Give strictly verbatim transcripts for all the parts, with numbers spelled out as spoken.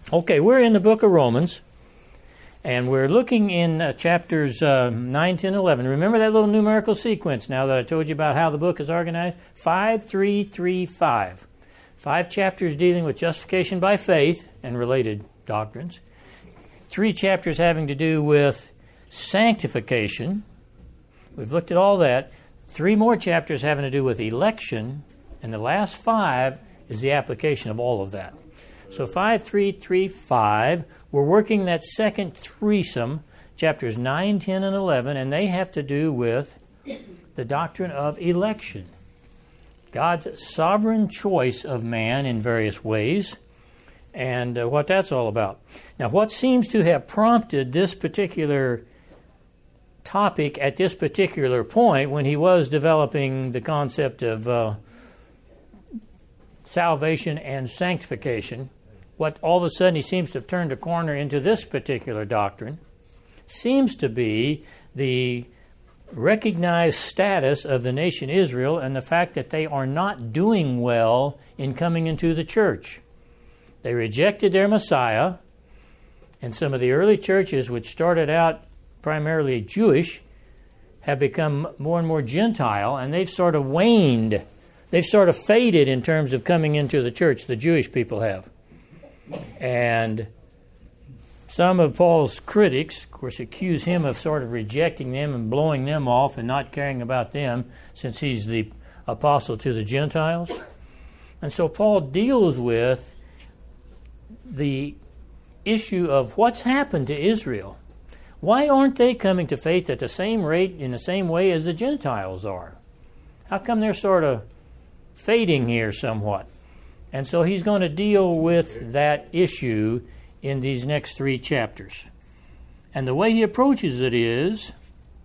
Okay, we're in the book of Romans, and we're looking in uh, chapters uh, nine, ten, eleven. Remember that little numerical sequence now that I told you about how the book is organized? five, three, three, five. Five chapters dealing with justification by faith and related doctrines. Three chapters having to do with sanctification. We've looked at all that. Three more chapters having to do with election, and the last five is the application of all of that. So five, three, three, five, we're working that second threesome, chapters nine, ten, and eleven, and they have to do with the doctrine of election. God's sovereign choice of man in various ways, and uh, what that's all about. Now, what seems to have prompted this particular topic at this particular point when he was developing the concept of uh, salvation and sanctification, what all of a sudden he seems to have turned a corner into this particular doctrine, seems to be the recognized status of the nation Israel and the fact that they are not doing well in coming into the church. They rejected their Messiah, and some of the early churches, which started out primarily Jewish, have become more and more Gentile, and they've sort of waned. They've sort of faded in terms of coming into the church, the Jewish people have. And some of Paul's critics, of course, accuse him of sort of rejecting them and blowing them off and not caring about them since he's the apostle to the Gentiles. And so Paul deals with the issue of what's happened to Israel. Why aren't they coming to faith at the same rate, in the same way as the Gentiles are? How come they're sort of fading here somewhat? And so he's going to deal with that issue in these next three chapters. And the way he approaches it is,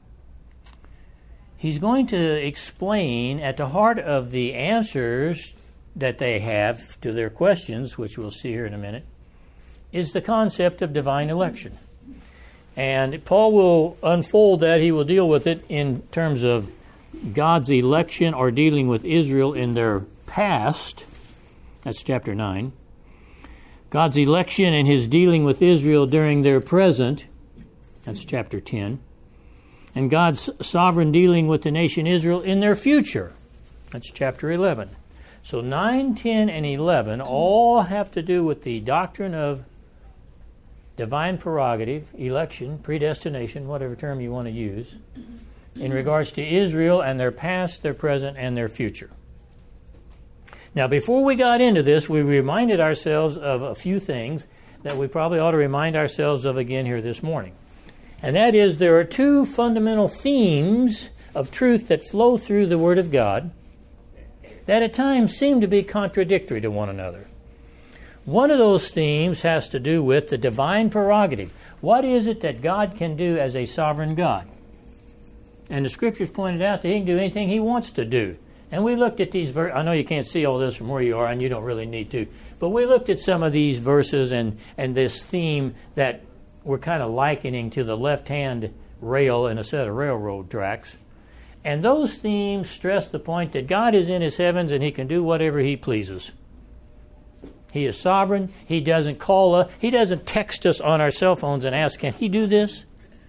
he's going to explain at the heart of the answers that they have to their questions, which we'll see here in a minute, is the concept of divine election. And Paul will unfold that. He will deal with it in terms of God's election or dealing with Israel in their past. That's chapter nine. God's election and his dealing with Israel during their present. That's chapter ten. And God's sovereign dealing with the nation Israel in their future. That's chapter eleven. So nine, ten, and eleven all have to do with the doctrine of divine prerogative, election, predestination, whatever term you want to use, in regards to Israel and their past, their present, and their future. Now, before we got into this, we reminded ourselves of a few things that we probably ought to remind ourselves of again here this morning. And that is, there are two fundamental themes of truth that flow through the Word of God that at times seem to be contradictory to one another. One of those themes has to do with the divine prerogative. What is it that God can do as a sovereign God? And the Scriptures pointed out that he can do anything he wants to do. And we looked at these verses. I know you can't see all this from where you are, and you don't really need to. But we looked at some of these verses and, and this theme that we're kind of likening to the left-hand rail in a set of railroad tracks. And those themes stress the point that God is in his heavens and he can do whatever he pleases. He is sovereign. He doesn't call us. He doesn't text us on our cell phones and ask, can he do this?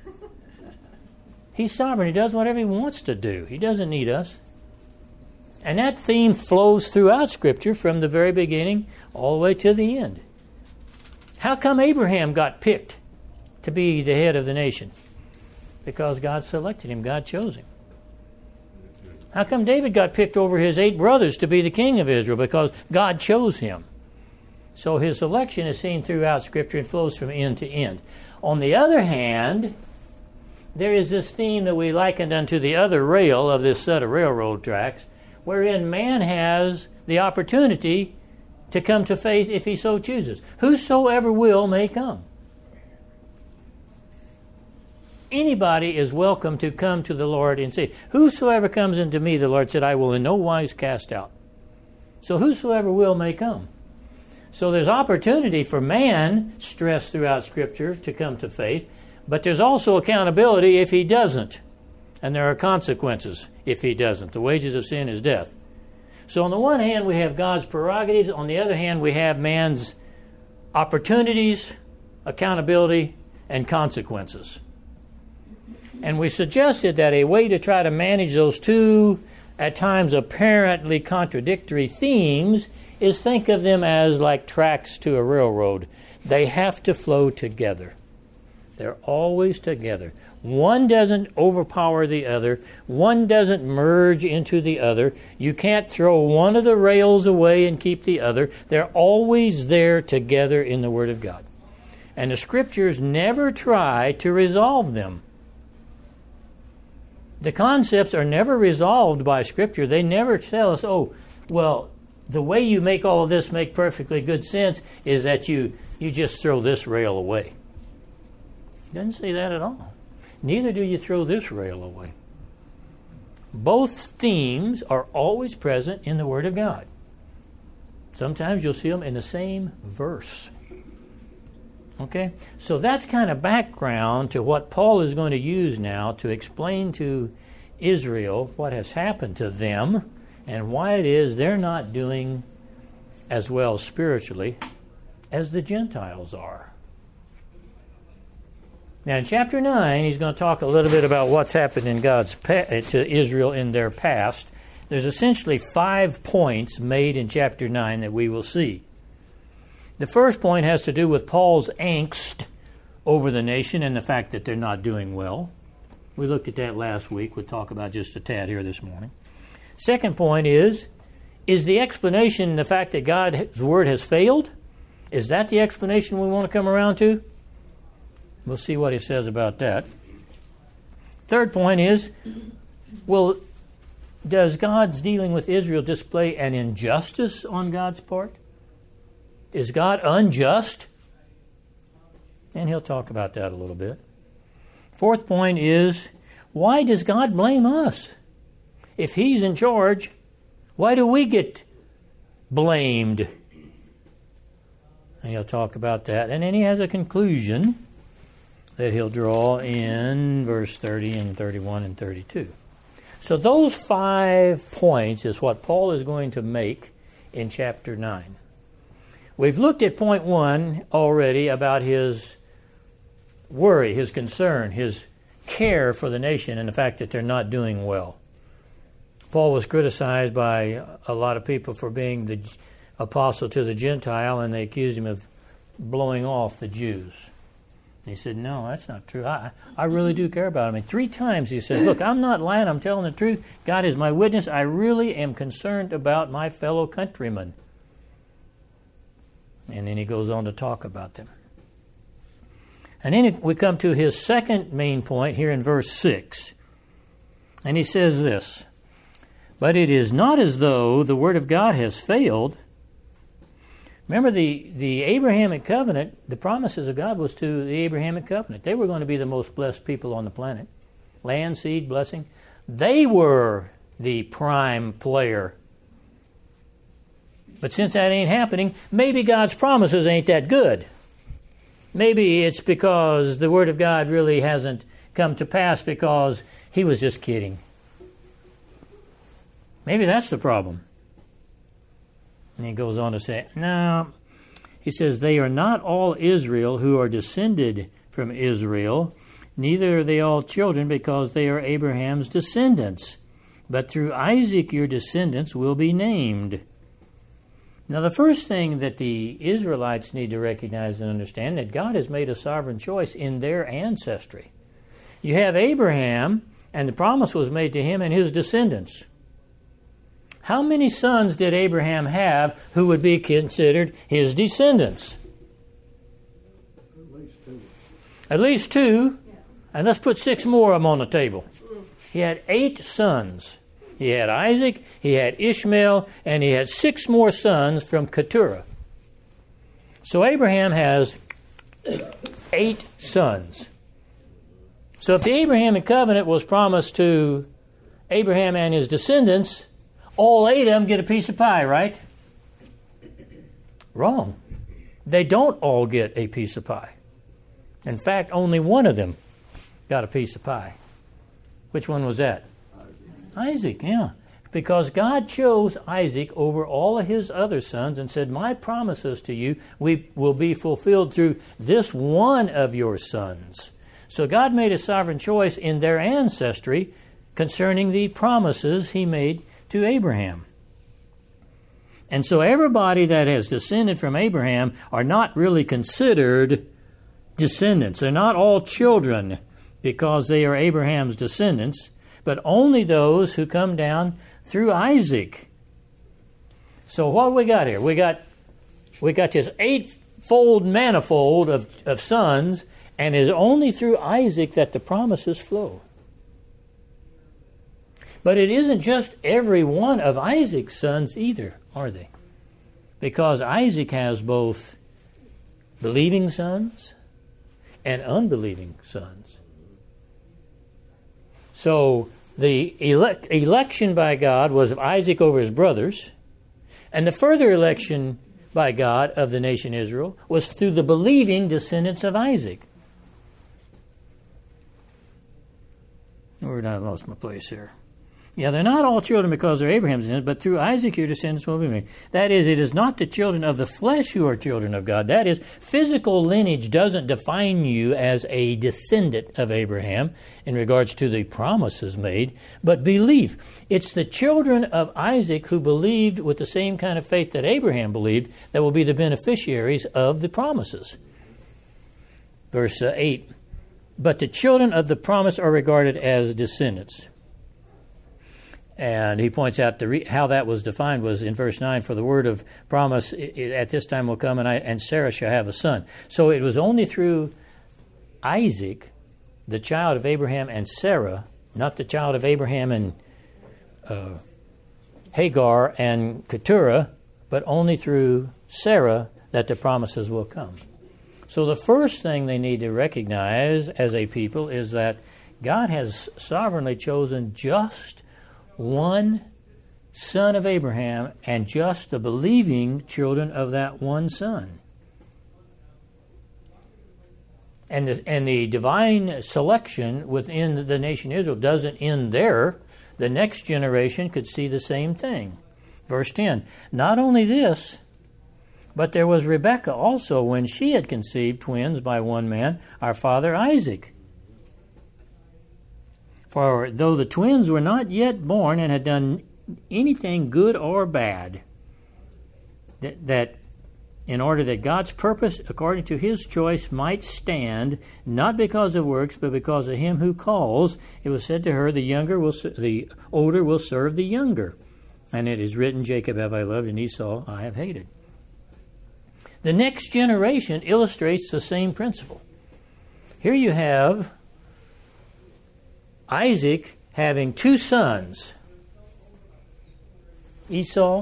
He's sovereign. He does whatever he wants to do. He doesn't need us. And that theme flows throughout Scripture from the very beginning all the way to the end. How come Abraham got picked to be the head of the nation? Because God selected him. God chose him. How come David got picked over his eight brothers to be the king of Israel? Because God chose him. So his election is seen throughout Scripture and flows from end to end. On the other hand, there is this theme that we likened unto the other rail of this set of railroad tracks, wherein man has the opportunity to come to faith if he so chooses. Whosoever will may come. Anybody is welcome to come to the Lord and say, whosoever comes unto me, the Lord said, I will in no wise cast out. So whosoever will may come. So there's opportunity for man, stressed throughout Scripture, to come to faith, but there's also accountability if he doesn't. And there are consequences if he doesn't. The wages of sin is death. So on the one hand, we have God's prerogatives. On the other hand, we have man's opportunities, accountability, and consequences. And we suggested that a way to try to manage those two, at times apparently contradictory themes, is think of them as like tracks to a railroad. They have to flow together. They're always together. One doesn't overpower the other. One doesn't merge into the other. You can't throw one of the rails away and keep the other. They're always there together in the Word of God. And the Scriptures never try to resolve them. The concepts are never resolved by Scripture. They never tell us, oh, well, the way you make all of this make perfectly good sense is that you, you just throw this rail away. It doesn't say that at all. Neither do you throw this rail away. Both themes are always present in the Word of God. Sometimes you'll see them in the same verse. Okay? So that's kind of background to what Paul is going to use now to explain to Israel what has happened to them and why it is they're not doing as well spiritually as the Gentiles are. Now, in chapter nine, he's going to talk a little bit about what's happened in God's pa- to Israel in their past. There's essentially five points made in chapter nine that we will see. The first point has to do with Paul's angst over the nation and the fact that they're not doing well. We looked at that last week. We'll talk about just a tad here this morning. Second point is, is the explanation the fact that God's word has failed? Is that the explanation we want to come around to? We'll see what he says about that. Third point is, well, does God's dealing with Israel display an injustice on God's part? Is God unjust? And he'll talk about that a little bit. Fourth point is, why does God blame us? If he's in charge, why do we get blamed? And he'll talk about that. And then he has a conclusion that he'll draw in verse thirty and thirty-one and thirty-two. So those five points is what Paul is going to make in chapter nine. We've looked at point one already about his worry, his concern, his care for the nation and the fact that they're not doing well. Paul was criticized by a lot of people for being the apostle to the Gentile, and they accused him of blowing off the Jews. He said, no, that's not true. I, I really do care about him. And three times he said, look, I'm not lying. I'm telling the truth. God is my witness. I really am concerned about my fellow countrymen. And then he goes on to talk about them. And then we come to his second main point here in verse six. And he says this, but it is not as though the word of God has failed. Remember, the, the Abrahamic covenant, the promises of God was to the Abrahamic covenant. They were going to be the most blessed people on the planet. Land, seed, blessing. They were the prime player. But since that ain't happening, maybe God's promises ain't that good. Maybe it's because the Word of God really hasn't come to pass because he was just kidding. Maybe that's the problem. And he goes on to say, no, he says, they are not all Israel who are descended from Israel, neither are they all children because they are Abraham's descendants. But through Isaac your descendants will be named. Now the first thing that the Israelites need to recognize and understand that God has made a sovereign choice in their ancestry. You have Abraham, and the promise was made to him and his descendants. How many sons did Abraham have who would be considered his descendants? At least two. At least two. And let's put six more of them on the table. He had eight sons. He had Isaac, he had Ishmael, and he had six more sons from Keturah. So Abraham has eight sons. So if the Abrahamic covenant was promised to Abraham and his descendants, all eight of them get a piece of pie, right? Wrong. They don't all get a piece of pie. In fact, only one of them got a piece of pie. Which one was that? Isaac, Isaac yeah. because God chose Isaac over all of his other sons and said, my promises to you we will be fulfilled through this one of your sons. So God made a sovereign choice in their ancestry concerning the promises he made to Abraham. And so everybody that has descended from Abraham are not really considered descendants. They're not all children because they are Abraham's descendants, but only those who come down through Isaac. So what we got here? We got we got this eightfold manifold of, of sons, and it is only through Isaac that the promises flow. But it isn't just every one of Isaac's sons either, are they? Because Isaac has both believing sons and unbelieving sons. So the elect, election by God was of Isaac over his brothers, and the further election by God of the nation Israel was through the believing descendants of Isaac. Where did I lost my place here? Yeah, they're not all children because they're Abraham's descendants, but through Isaac your descendants will be made. That is, it is not the children of the flesh who are children of God. That is, physical lineage doesn't define you as a descendant of Abraham in regards to the promises made, but belief. It's the children of Isaac who believed with the same kind of faith that Abraham believed that will be the beneficiaries of the promises. Verse uh, eight, but the children of the promise are regarded as descendants. And he points out the re- how that was defined was in verse nine, for the word of promise it, it, at this time will come, and, I, and Sarah shall have a son. So it was only through Isaac, the child of Abraham and Sarah, not the child of Abraham and uh, Hagar and Keturah, but only through Sarah that the promises will come. So the first thing they need to recognize as a people is that God has sovereignly chosen just one son of Abraham and just the believing children of that one son. And the, and the divine selection within the nation Israel doesn't end there. The next generation could see the same thing. Verse ten, not only this, but there was Rebekah also when she had conceived twins by one man, our father Isaac. For though the twins were not yet born and had done anything good or bad, that, that in order that God's purpose according to his choice might stand, not because of works, but because of him who calls, it was said to her, the younger will, the older will serve the younger. And it is written, Jacob have I loved, and Esau I have hated. The next generation illustrates the same principle. Here you have Isaac having two sons, Esau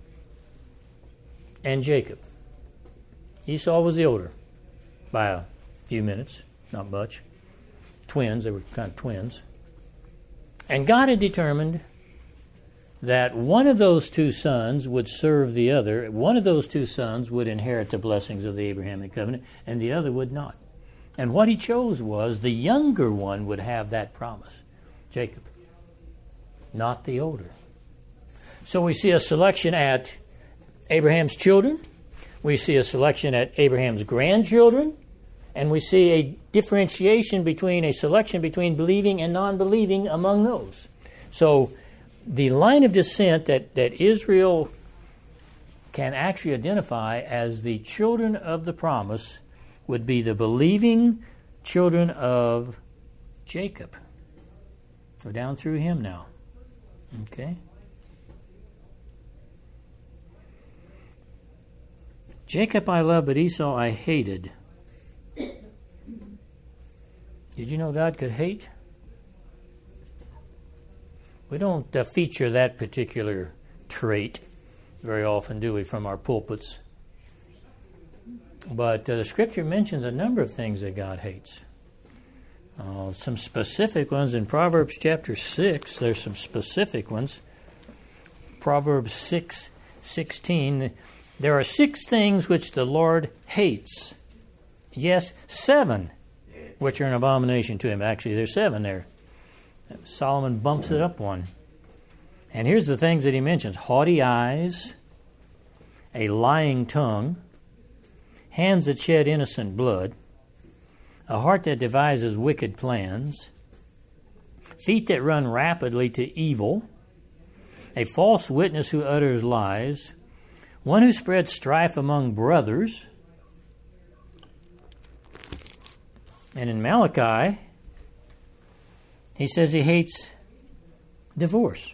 and Jacob. Esau was the older by a few minutes, not much. Twins, they were kind of twins. And God had determined that one of those two sons would serve the other. One of those two sons would inherit the blessings of the Abrahamic covenant, and the other would not. And what he chose was the younger one would have that promise, Jacob, not the older. So we see a selection at Abraham's children, we see a selection at Abraham's grandchildren, and we see a differentiation between a selection between believing and non-believing among those. So the line of descent that, that Israel can actually identify as the children of the promise would be the believing children of Jacob. Go down through him now. Okay? Jacob I loved, but Esau I hated. Did you know God could hate? We don't uh, feature that particular trait very often, do we, from our pulpits? But uh, the Scripture mentions a number of things that God hates. Uh, some specific ones in Proverbs chapter six. There's some specific ones. Proverbs six sixteen. There are six things which the Lord hates. Yes, seven, which are an abomination to him. Actually, there's seven there. Solomon bumps it up one. And here's the things that he mentions: haughty eyes, a lying tongue, hands that shed innocent blood, a heart that devises wicked plans, feet that run rapidly to evil, a false witness who utters lies, one who spreads strife among brothers. And in Malachi, he says he hates divorce.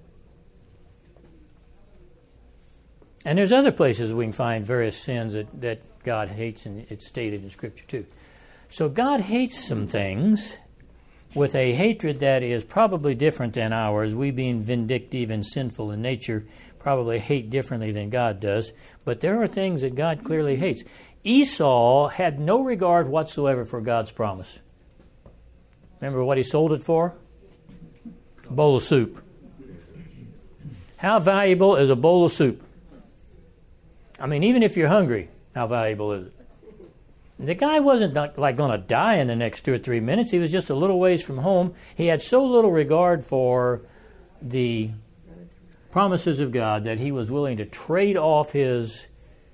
And there's other places we can find various sins that, that God hates, and it's stated in Scripture too. So God hates some things with a hatred that is probably different than ours. We, being vindictive and sinful in nature, probably hate differently than God does. But there are things that God clearly hates. Esau had no regard whatsoever for God's promise. Remember what he sold it for? A bowl of soup. How valuable is a bowl of soup? I mean, even if you're hungry, how valuable is it? The guy wasn't like going to die in the next two or three minutes. He was just a little ways from home. He had so little regard for the promises of God that he was willing to trade off his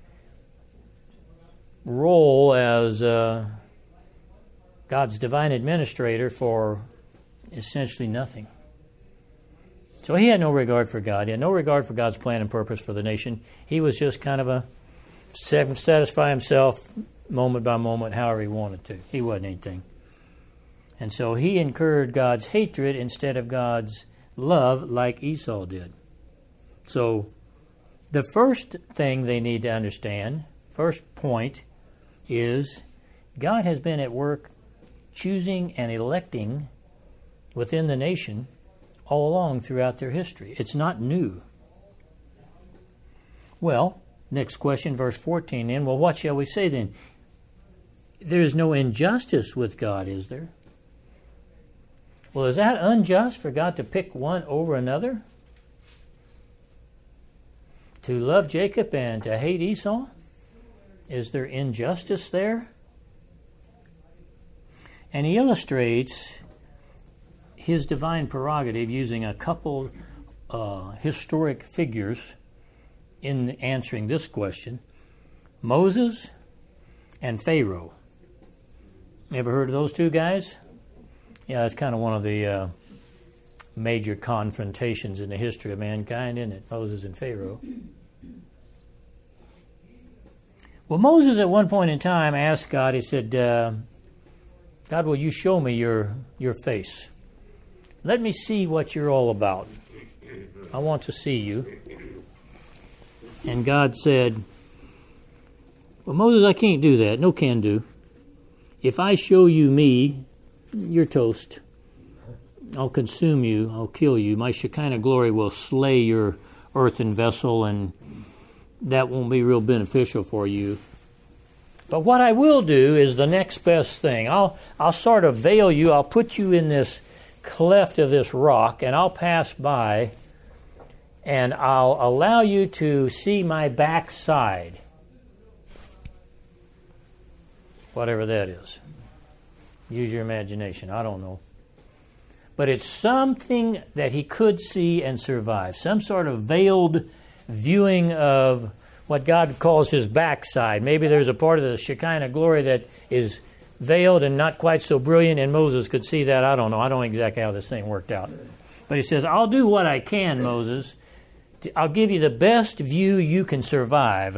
role as uh, God's divine administrator for essentially nothing. So he had no regard for God. He had no regard for God's plan and purpose for the nation. He was just kind of a satisfy himself moment by moment, however he wanted to. He wasn't anything. And so he incurred God's hatred instead of God's love, like Esau did. So the first thing they need to understand, first point, is God has been at work choosing and electing within the nation all along throughout their history. It's not new. Well, next question, verse fourteen then. Well, what shall we say then? There is no injustice with God, is there? Well, is that unjust for God to pick one over another? To love Jacob and to hate Esau? Is there injustice there? And he illustrates his divine prerogative using a couple uh, historic figures in answering this question: Moses and Pharaoh. Ever heard of those two guys? Yeah, it's kind of one of the uh, major confrontations in the history of mankind, isn't it? Moses and Pharaoh. Well, Moses at one point in time asked God, he said, uh, God, will you show me your your face? Let me see what you're all about. I want to see you. And God said, well, Moses, I can't do that. No can do. If I show you me, you're toast. I'll consume you. I'll kill you. My Shekinah glory will slay your earthen vessel, and that won't be real beneficial for you. But what I will do is the next best thing. I'll I'll sort of veil you. I'll put you in this cleft of this rock, and I'll pass by, and I'll allow you to see my backside. Whatever that is. Use your imagination. I don't know. But it's something that he could see and survive. Some sort of veiled viewing of what God calls his backside. Maybe there's a part of the Shekinah glory that is veiled and not quite so brilliant, and Moses could see that. I don't know. I don't know exactly how this thing worked out. But he says, I'll do what I can, Moses. I'll give you the best view you can survive.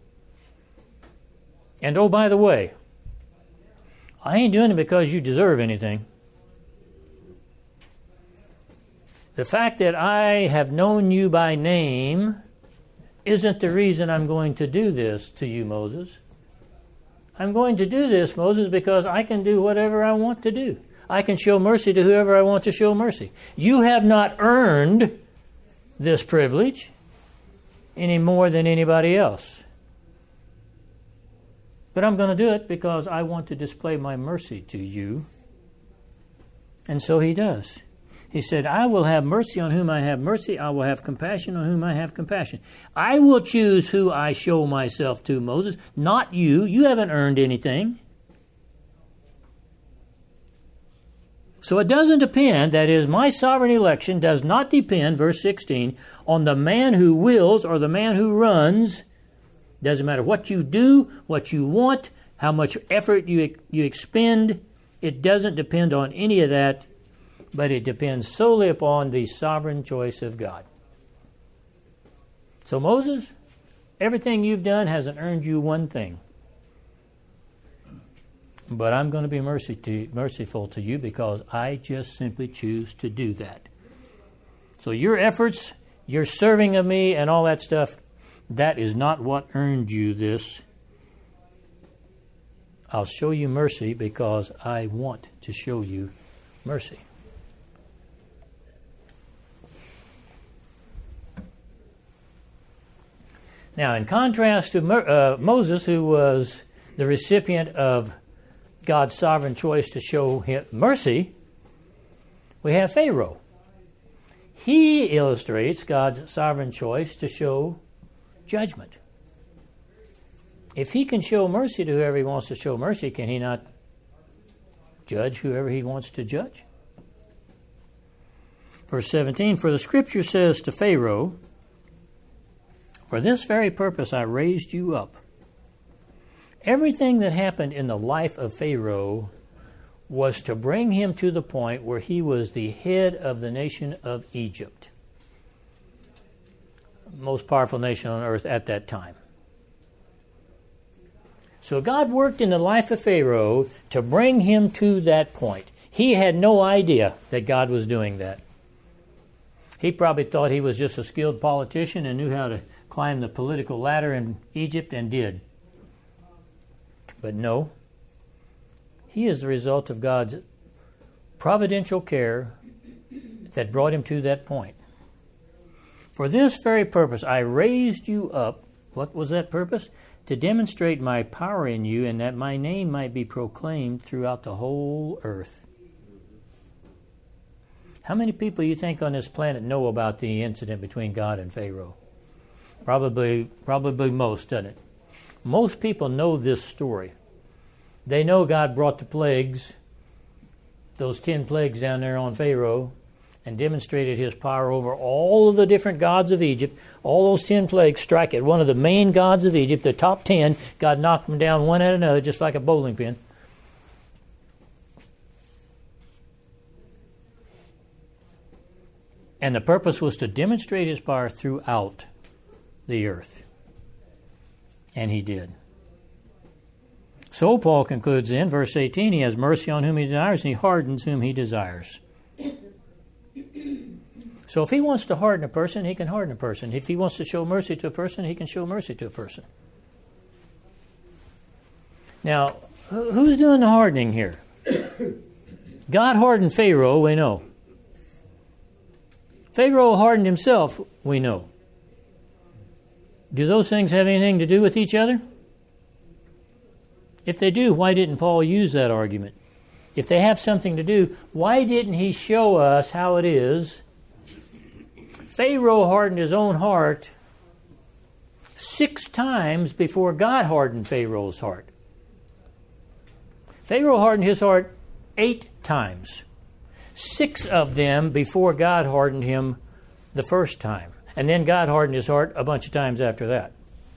And oh, by the way, I ain't doing it because you deserve anything. The fact that I have known you by name isn't the reason I'm going to do this to you, Moses. I'm going to do this, Moses, because I can do whatever I want to do. I can show mercy to whoever I want to show mercy. You have not earned this privilege any more than anybody else. But I'm going to do it because I want to display my mercy to you. And so he does. He said, I will have mercy on whom I have mercy. I will have compassion on whom I have compassion. I will choose who I show myself to, Moses, not you. You haven't earned anything. So it doesn't depend, that is, my sovereign election does not depend, verse sixteen, on the man who wills or the man who runs. Doesn't matter what you do, what you want, how much effort you you expend. It doesn't depend on any of that, but it depends solely upon the sovereign choice of God. So Moses, everything you've done hasn't earned you one thing. But I'm going to be mercy to, merciful to you because I just simply choose to do that. So your efforts, your serving of me and all that stuff, that is not what earned you this. I'll show you mercy because I want to show you mercy. Now, in contrast to uh, Moses, who was the recipient of God's sovereign choice to show him mercy, we have Pharaoh. He illustrates God's sovereign choice to show judgment. If he can show mercy to whoever he wants to show mercy, can he not judge whoever he wants to judge? Verse seventeen, for the scripture says to Pharaoh, for this very purpose I raised you up. Everything that happened in the life of Pharaoh was to bring him to the point where he was the head of the nation of Egypt. Most powerful nation on earth at that time. So God worked in the life of Pharaoh to bring him to that point. He had no idea that God was doing that. He probably thought he was just a skilled politician and knew how to climb the political ladder in Egypt and did. But no, he is the result of God's providential care that brought him to that point. For this very purpose I raised you up. What was that purpose? To demonstrate my power in you and that my name might be proclaimed throughout the whole earth. How many people you think on this planet know about the incident between God and Pharaoh? Probably, probably most, doesn't it? Most people know this story. They know God brought the plagues, those ten plagues down there on Pharaoh, and demonstrated his power over all of the different gods of Egypt. All those ten plagues strike at one of the main gods of Egypt, the top ten. God knocked them down one at another, just like a bowling pin. And the purpose was to demonstrate his power throughout the earth. And he did. So Paul concludes in verse eighteen, he has mercy on whom he desires, and he hardens whom he desires. So if he wants to harden a person, he can harden a person. If he wants to show mercy to a person, he can show mercy to a person. Now, who's doing the hardening here? God hardened Pharaoh, we know. Pharaoh hardened himself, we know. Do those things have anything to do with each other? If they do, why didn't Paul use that argument? If they have something to do, why didn't he show us how it is? Pharaoh hardened his own heart six times before God hardened Pharaoh's heart. Pharaoh hardened his heart eight times. Six of them before God hardened him the first time. And then God hardened his heart a bunch of times after that.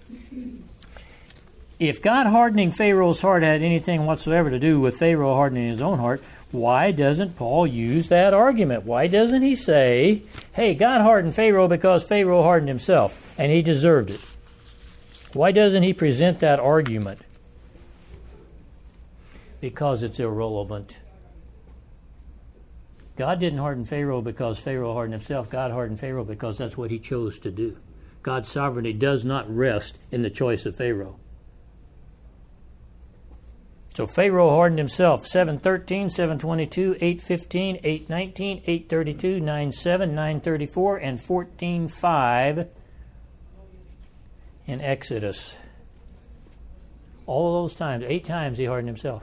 If God hardening Pharaoh's heart had anything whatsoever to do with Pharaoh hardening his own heart, why doesn't Paul use that argument? Why doesn't he say, hey, God hardened Pharaoh because Pharaoh hardened himself, and he deserved it? Why doesn't he present that argument? Because it's irrelevant. God didn't harden Pharaoh because Pharaoh hardened himself. God hardened Pharaoh because that's what he chose to do. God's sovereignty does not rest in the choice of Pharaoh. So Pharaoh hardened himself, seven thirteen, seven twenty-two, eight fifteen, eight nineteen, eight thirty-two, nine seven, nine thirty-four, and fourteen five in Exodus. All those times, eight times he hardened himself.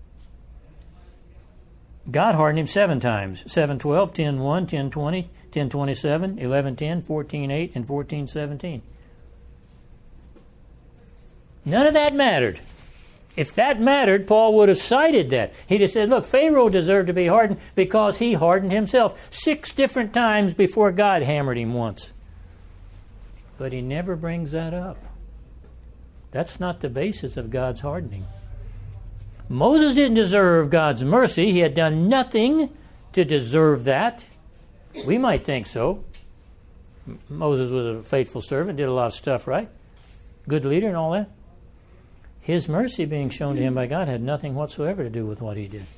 God hardened him seven times, seven twelve, ten one, ten twenty, ten twenty-seven, eleven ten, fourteen eight, and fourteen seventeen. None of that mattered. If that mattered, Paul would have cited that. He'd have said, look, Pharaoh deserved to be hardened because he hardened himself six different times before God hammered him once. But he never brings that up. That's not the basis of God's hardening. Moses didn't deserve God's mercy. He had done nothing to deserve that. We might think so. Moses was a faithful servant, did a lot of stuff, right? Good leader and all that. His mercy being shown to him by God had nothing whatsoever to do with what he did.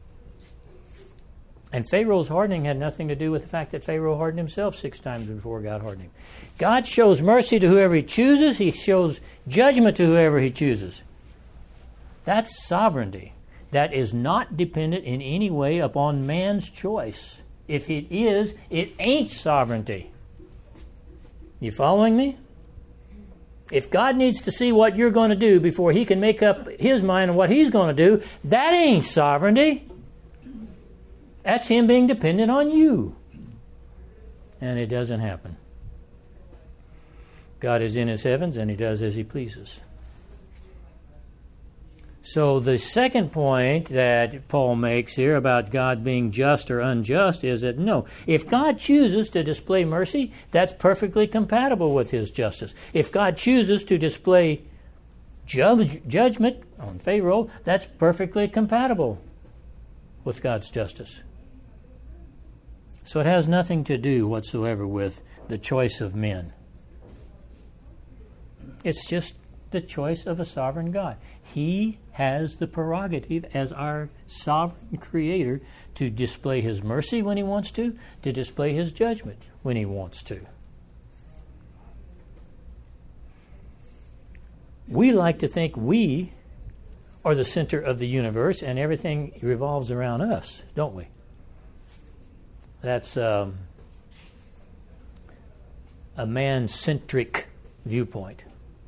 And Pharaoh's hardening had nothing to do with the fact that Pharaoh hardened himself six times before God hardened him. God shows mercy to whoever he chooses. He shows judgment to whoever he chooses. That's sovereignty. That is not dependent in any way upon man's choice. If it is, it ain't sovereignty. You following me? If God needs to see what you're going to do before he can make up his mind on what he's going to do, that ain't sovereignty. That's him being dependent on you. And it doesn't happen. God is in his heavens and he does as he pleases. So the second point that Paul makes here about God being just or unjust is that no, if God chooses to display mercy, that's perfectly compatible with his justice. If God chooses to display judge, judgment on Pharaoh, that's perfectly compatible with God's justice. So it has nothing to do whatsoever with the choice of men. It's just the choice of a sovereign God. He has the prerogative as our sovereign creator to display his mercy when he wants to, to display his judgment when he wants to. We like to think we are the center of the universe and everything revolves around us, don't we? That's um, a man-centric viewpoint.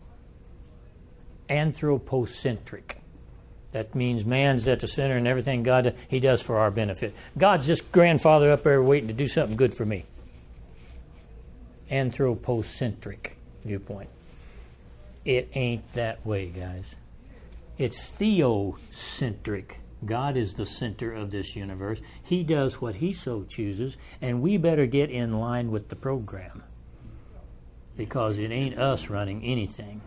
Anthropocentric. That means man's at the center and everything God he does for our benefit. God's just grandfather up there waiting to do something good for me. Anthropocentric viewpoint. It ain't that way, guys. It's theocentric. God is the center of this universe. He does what he so chooses, and we better get in line with the program. Because it ain't us running anything.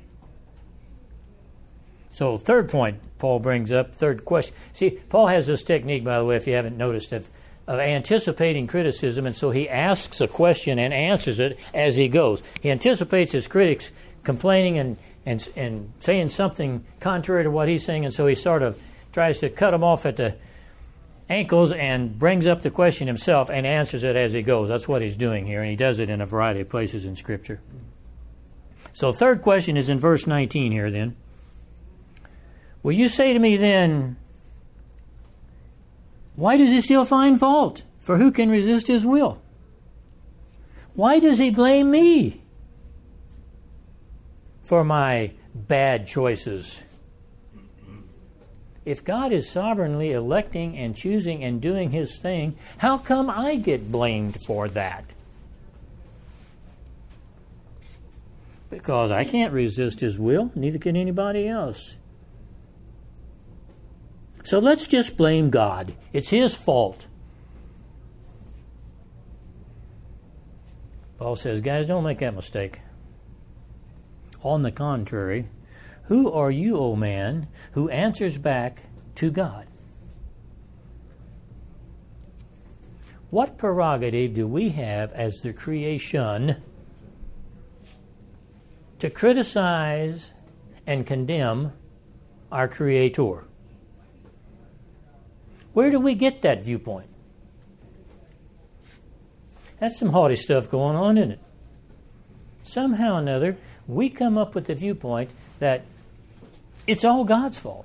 So, third point Paul brings up, third question. See, Paul has this technique, by the way, if you haven't noticed, of, of anticipating criticism, and so he asks a question and answers it as he goes. He anticipates his critics complaining and, and, and saying something contrary to what he's saying, and so he sort of tries to cut them off at the ankles and brings up the question himself and answers it as he goes. That's what he's doing here, and he does it in a variety of places in Scripture. So, third question is in verse nineteen here then. Will you say to me then, why does he still find fault? For who can resist his will? Why does he blame me for my bad choices? If God is sovereignly electing and choosing and doing his thing, how come I get blamed for that? Because I can't resist his will, neither can anybody else. So let's just blame God. It's his fault. Paul says, guys, don't make that mistake. On the contrary, who are you, O man, who answers back to God? What prerogative do we have as the creation to criticize and condemn our Creator? Where do we get that viewpoint? That's some haughty stuff going on, isn't it? Somehow or another, we come up with the viewpoint that it's all God's fault.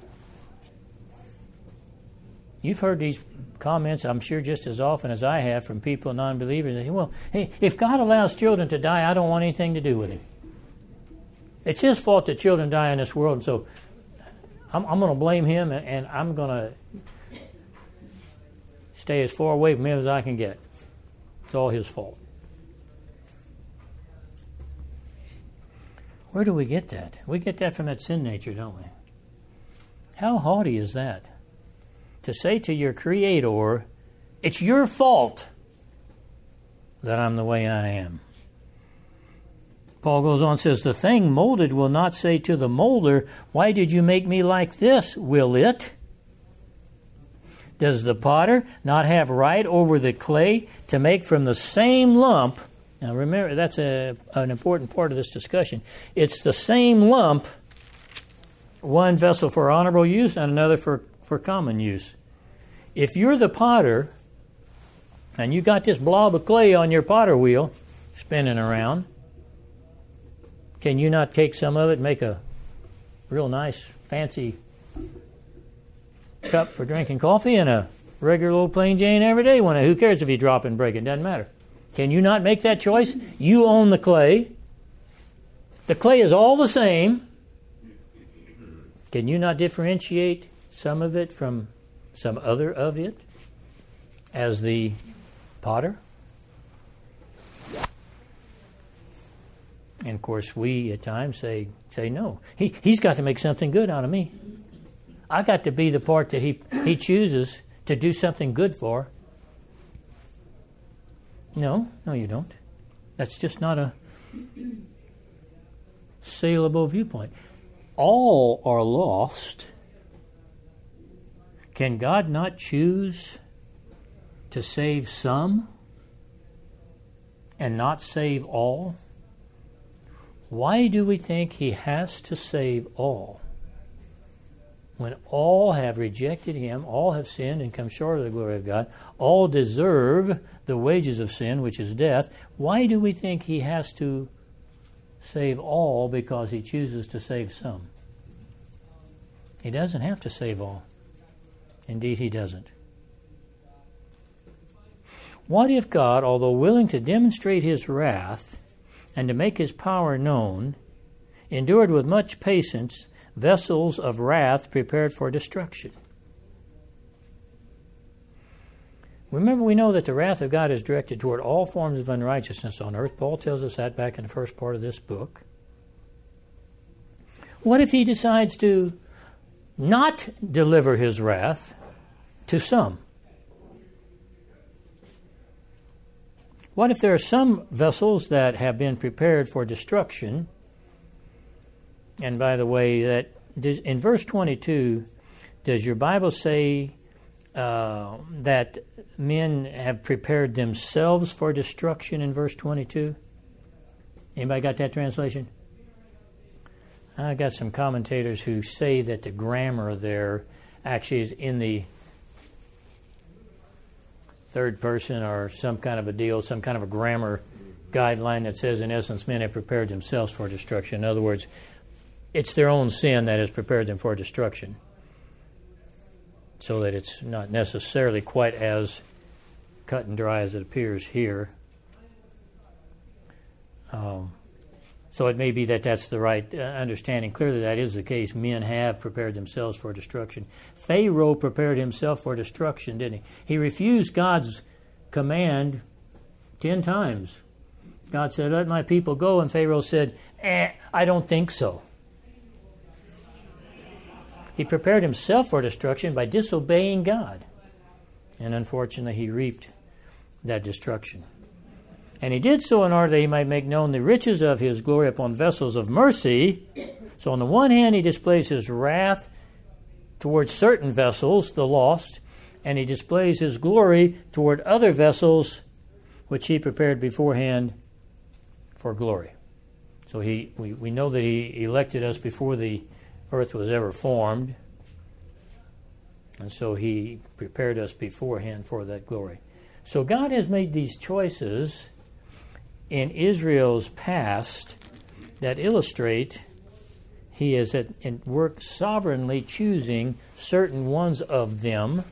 You've heard these comments, I'm sure, just as often as I have from people, non-believers. They say, well, hey, if God allows children to die, I don't want anything to do with him. It's his fault that children die in this world, and so I'm, I'm going to blame him, and, and I'm going to stay as far away from him as I can get. It's all his fault. Where do we get that? We get that from that sin nature, don't we? How haughty is that? To say to your Creator, it's your fault that I'm the way I am. Paul goes on and says, the thing molded will not say to the molder, why did you make me like this? Will it? Does the potter not have right over the clay to make from the same lump? Now remember, that's a, an important part of this discussion. It's the same lump, one vessel for honorable use and another for, for common use. If you're the potter and you got this blob of clay on your potter wheel spinning around, can you not take some of it and make a real nice, fancy cup for drinking coffee and a regular old plain Jane everyday one? Who cares if you drop and break it? Doesn't matter. Can you not make that choice? You own the clay. The clay is all the same. Can you not differentiate some of it from some other of it as the potter? And of course, we at times say, say no. He, he's got to make something good out of me. I got to be the part that he, he chooses to do something good for. No, no, you don't. That's just not a saleable viewpoint. All are lost. Can God not choose to save some and not save all? Why do we think he has to save all? When all have rejected him, all have sinned and come short of the glory of God, all deserve the wages of sin, which is death, why do we think he has to save all because he chooses to save some? He doesn't have to save all. Indeed, he doesn't. What if God, although willing to demonstrate his wrath and to make his power known, endured with much patience vessels of wrath prepared for destruction? Remember, we know that the wrath of God is directed toward all forms of unrighteousness on earth. Paul tells us that back in the first part of this book. What if he decides to not deliver his wrath to some? What if there are some vessels that have been prepared for destruction? And by the way, that in verse twenty-two, does your Bible say uh, that men have prepared themselves for destruction in verse twenty-two? Anybody got that translation? I got some commentators who say that the grammar there actually is in the third person or some kind of a deal, some kind of a grammar guideline that says, in essence, men have prepared themselves for destruction. In other words, it's their own sin that has prepared them for destruction. So that it's not necessarily quite as cut and dry as it appears here. Um, so it may be that that's the right uh, understanding. Clearly that is the case. Men have prepared themselves for destruction. Pharaoh prepared himself for destruction, didn't he? He refused God's command ten times. God said, let my people go. And Pharaoh said, eh, I don't think so. He prepared himself for destruction by disobeying God. And unfortunately, he reaped that destruction. And he did so in order that he might make known the riches of his glory upon vessels of mercy. So on the one hand, he displays his wrath towards certain vessels, the lost, and he displays his glory toward other vessels which he prepared beforehand for glory. So he we, we know that he elected us before the earth was ever formed. And so he prepared us beforehand for that glory. So God has made these choices in Israel's past that illustrate he is at work sovereignly choosing certain ones of them.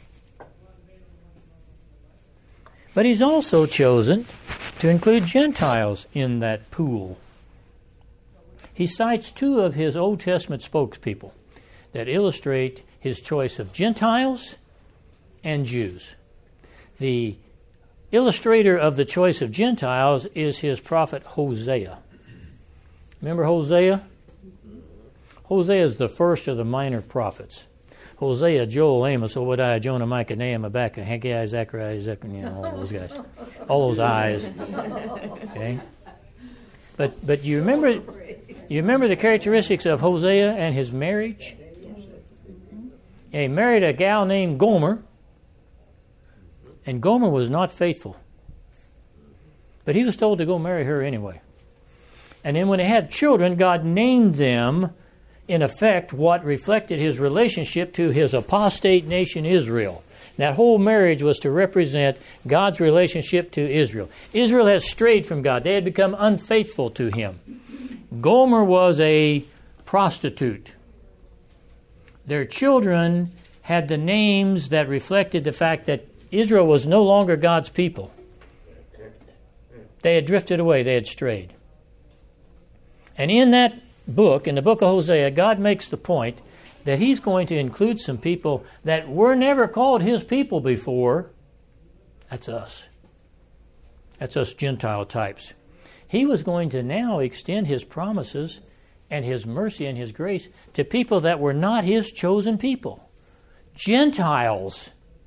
But he's also chosen to include Gentiles in that pool. He cites two of his Old Testament spokespeople that illustrate his choice of Gentiles and Jews. The illustrator of the choice of Gentiles is his prophet Hosea. Remember Hosea? Hosea is the first of the minor prophets. Hosea, Joel, Amos, Obadiah, Jonah, Micah, Nahum, Habakkuk, Haggai, Zechariah, Zechariah, you know, all those guys. All those eyes. Okay? But but you remember you remember the characteristics of Hosea and his marriage? He married a gal named Gomer, and Gomer was not faithful. But he was told to go marry her anyway. And then when they had children, God named them, in effect, what reflected his relationship to his apostate nation Israel. That whole marriage was to represent God's relationship to Israel. Israel has strayed from God. They had become unfaithful to him. Gomer was a prostitute. Their children had the names that reflected the fact that Israel was no longer God's people. They had drifted away. They had strayed. And in that book, in the book of Hosea, God makes the point that he's going to include some people that were never called his people before. That's us. That's us Gentile types. He was going to now extend his promises and his mercy and his grace to people that were not his chosen people. Gentiles.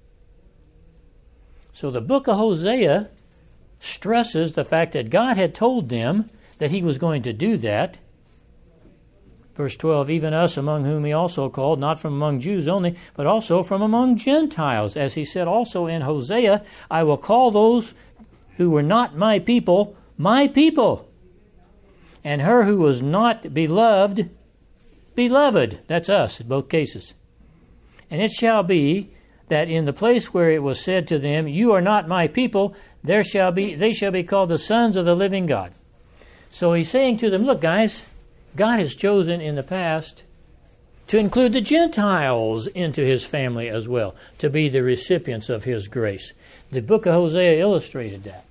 So the book of Hosea stresses the fact that God had told them that he was going to do that. Verse twelve, even us among whom he also called, not from among Jews only, but also from among Gentiles. As he said also in Hosea, I will call those who were not my people, my people. And her who was not beloved, beloved. That's us in both cases. And it shall be that in the place where it was said to them, you are not my people, there shall be they shall be called the sons of the living God. So he's saying to them, look guys, God has chosen in the past to include the Gentiles into his family as well, to be the recipients of his grace. The book of Hosea illustrated that.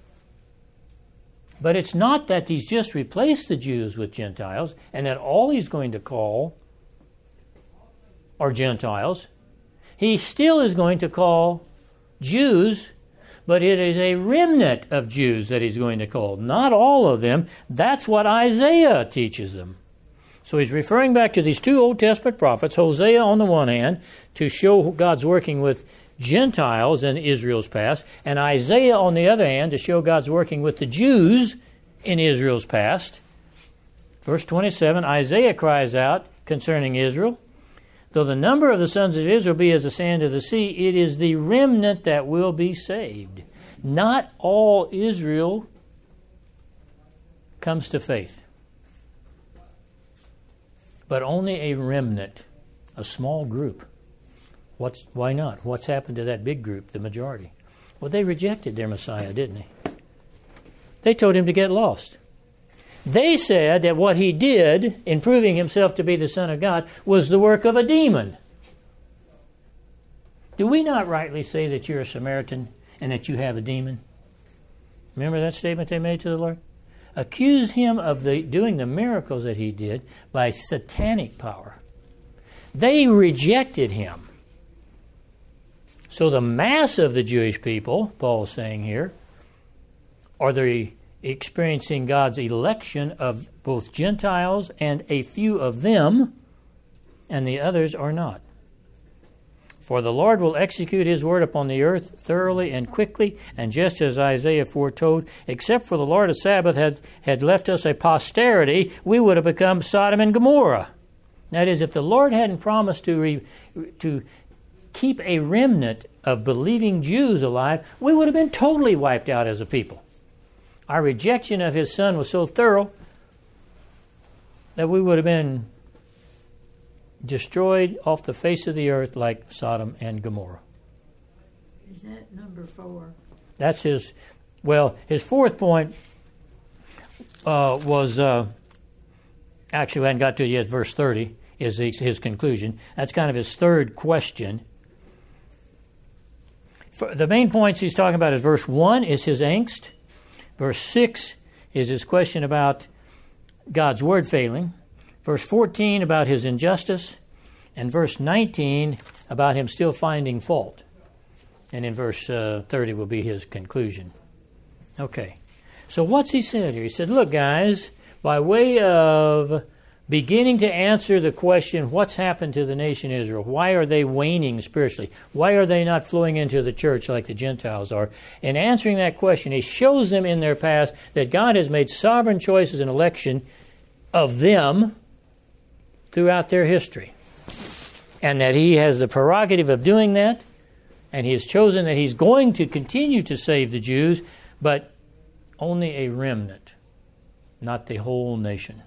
But it's not that he's just replaced the Jews with Gentiles and that all he's going to call are Gentiles. He still is going to call Jews, but it is a remnant of Jews that he's going to call. Not all of them. That's what Isaiah teaches them. So he's referring back to these two Old Testament prophets, Hosea on the one hand, to show God's working with Gentiles in Israel's past, and Isaiah on the other hand, to show God's working with the Jews in Israel's past. Verse twenty-seven, Isaiah cries out concerning Israel, though the number of the sons of Israel be as the sand of the sea, it is the remnant that will be saved. Not all Israel comes to faith, but only a remnant, a small group. What's, why not? What's happened to that big group, the majority? Well, they rejected their Messiah, didn't they? They told him to get lost. They said that what he did in proving himself to be the Son of God was the work of a demon. Do we not rightly say that you're a Samaritan and that you have a demon? Remember that statement they made to the Lord? Accuse him of the, doing the miracles that he did by satanic power. They rejected him. So the mass of the Jewish people, Paul's saying here, are the experiencing God's election of both Gentiles and a few of them, and the others are not. For the Lord will execute his word upon the earth thoroughly and quickly, and just as Isaiah foretold, except for the Lord of Sabbath had, had left us a posterity, we would have become Sodom and Gomorrah. That is, if the Lord hadn't promised to re, to keep a remnant of believing Jews alive, we would have been totally wiped out as a people. Our rejection of his Son was so thorough that we would have been destroyed off the face of the earth like Sodom and Gomorrah. Is that number four? That's his, well, his fourth point uh, was, uh, actually we hadn't got to it yet, verse thirty is his, his conclusion. That's kind of his third question. For the main points he's talking about is verse one is his angst. Verse six is his question about God's word failing. Verse fourteen about his injustice. And verse nineteen about him still finding fault. And in verse uh, thirty will be his conclusion. Okay. So what's he said here? He said, look guys, by way of beginning to answer the question, what's happened to the nation Israel? Why are they waning spiritually? Why are they not flowing into the church like the Gentiles are? In answering that question, he shows them in their past that God has made sovereign choices in election of them throughout their history. And that he has the prerogative of doing that, and he has chosen that he's going to continue to save the Jews, but only a remnant, not the whole nation.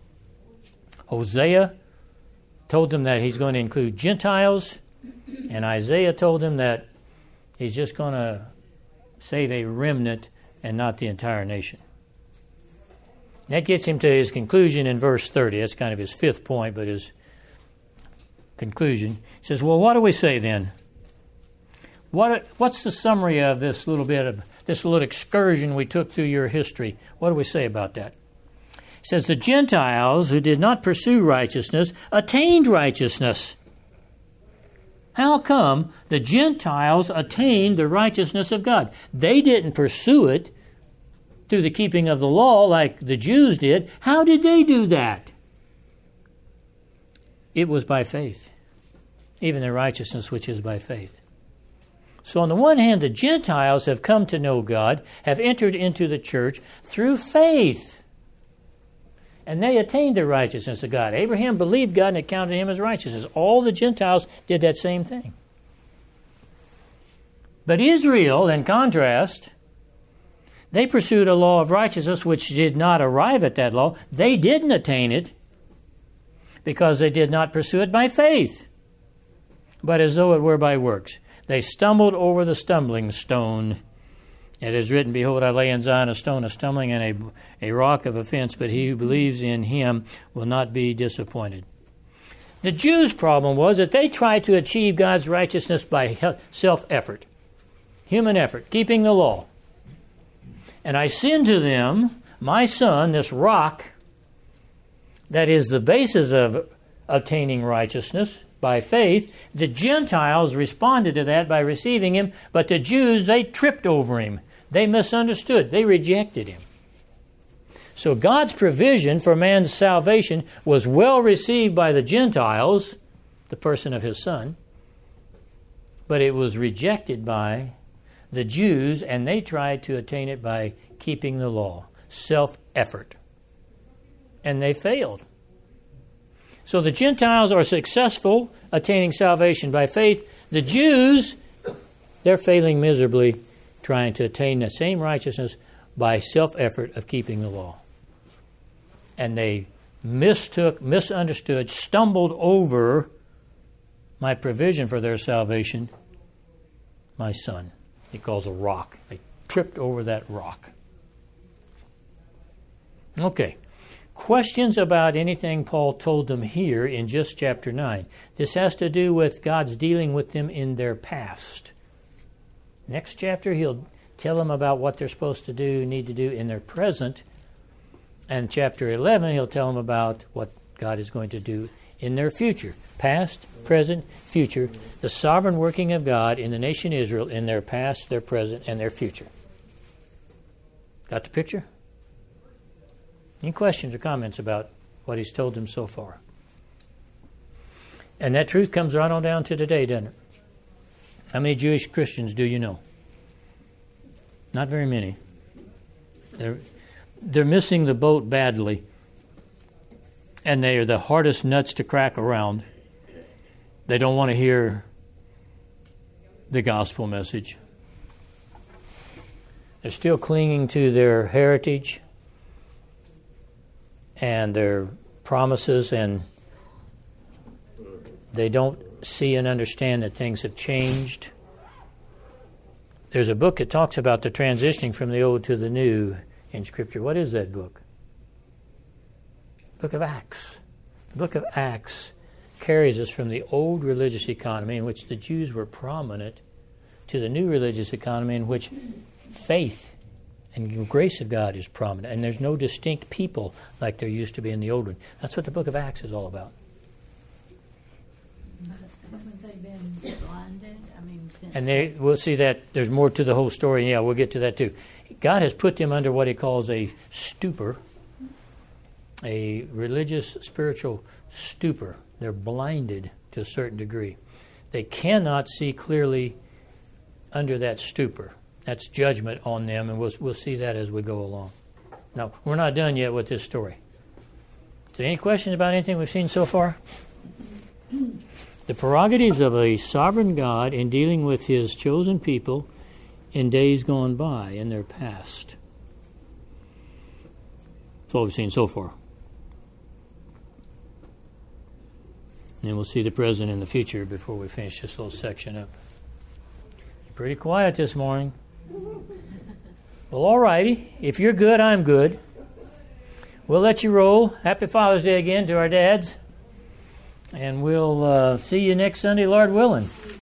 Hosea told them that he's going to include Gentiles, and Isaiah told them that he's just going to save a remnant and not the entire nation. That gets him to his conclusion in verse thirty. That's kind of his fifth point, but his conclusion. He says, well, what do we say then? What What's the summary of this little bit of this little excursion we took through your history? What do we say about that? It says, the Gentiles who did not pursue righteousness attained righteousness. How come the Gentiles attained the righteousness of God? They didn't pursue it through the keeping of the law like the Jews did. How did they do that? It was by faith, even the righteousness which is by faith. So on the one hand, the Gentiles have come to know God, have entered into the church through faith. And they attained the righteousness of God. Abraham believed God and it counted him as righteousness. All the Gentiles did that same thing. But Israel, in contrast, they pursued a law of righteousness which did not arrive at that law. They didn't attain it because they did not pursue it by faith, but as though it were by works. They stumbled over the stumbling stone. It is written, behold, I lay in Zion a stone of stumbling and a, a rock of offense, but he who believes in him will not be disappointed. The Jews' problem was that they tried to achieve God's righteousness by self-effort, human effort, keeping the law. And I send to them, my son, this rock, that is the basis of obtaining righteousness by faith. The Gentiles responded to that by receiving him, but the Jews, they tripped over him. They misunderstood. They rejected him. So God's provision for man's salvation was well received by the Gentiles, the person of his Son, but it was rejected by the Jews, and they tried to attain it by keeping the law, self-effort. And they failed. So the Gentiles are successful attaining salvation by faith. The Jews, they're failing miserably trying to attain the same righteousness by self-effort of keeping the law. And they mistook, misunderstood, stumbled over my provision for their salvation, my son. He calls a rock. They tripped over that rock. Okay. Questions about anything Paul told them here in just chapter nine. This has to do with God's dealing with them in their past. Next chapter, he'll tell them about what they're supposed to do, need to do in their present. And chapter eleven, he'll tell them about what God is going to do in their future. Past, present, future. The sovereign working of God in the nation Israel in their past, their present, and their future. Got the picture? Any questions or comments about what he's told them so far? And that truth comes right on down to today, doesn't it? How many Jewish Christians do you know? Not very many. They're, they're missing the boat badly. And they are the hardest nuts to crack around. They don't want to hear the gospel message. They're still clinging to their heritage and their promises, and they don't see and understand that things have changed. There's a book that talks about the transitioning from the old to the new in Scripture. What is that book? Book of Acts. The book of Acts carries us from the old religious economy in which the Jews were prominent to the new religious economy in which faith and the grace of God is prominent. And there's no distinct people like there used to be in the old one. That's what the book of Acts is all about. But haven't they been blinded? I mean, since And they, we'll see that there's more to the whole story. Yeah, we'll get to that too. God has put them under what he calls a stupor. a religious, spiritual stupor. They're blinded to a certain degree. They cannot see clearly under that stupor. That's judgment on them, and we'll, we'll see that as we go along. Now, we're not done yet with this story. So any questions about anything we've seen so far? The prerogatives of a sovereign God in dealing with his chosen people in days gone by, in their past. That's all we've seen so far. And then we'll see the present and the future before we finish this little section up. Pretty quiet this morning. Well, all righty. If you're good, I'm good. We'll let you roll. Happy Father's Day again to our dads. And we'll uh, see you next Sunday, Lord willing.